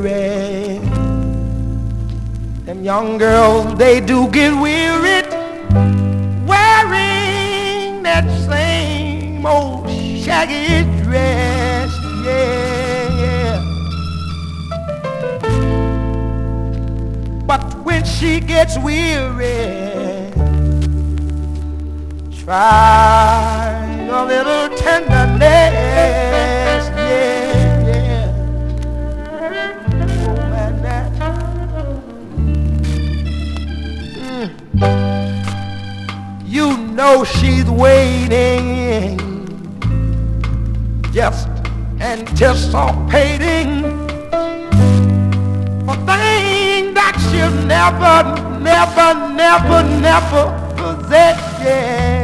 weary. Them young girls, they do get weary wearing that same old shaggy dress. Yeah, yeah. But when she gets weary, try a little tenderness. Yeah, yeah. Oh, man, you know she's waiting, just anticipating for things that she'll never possess. Yeah.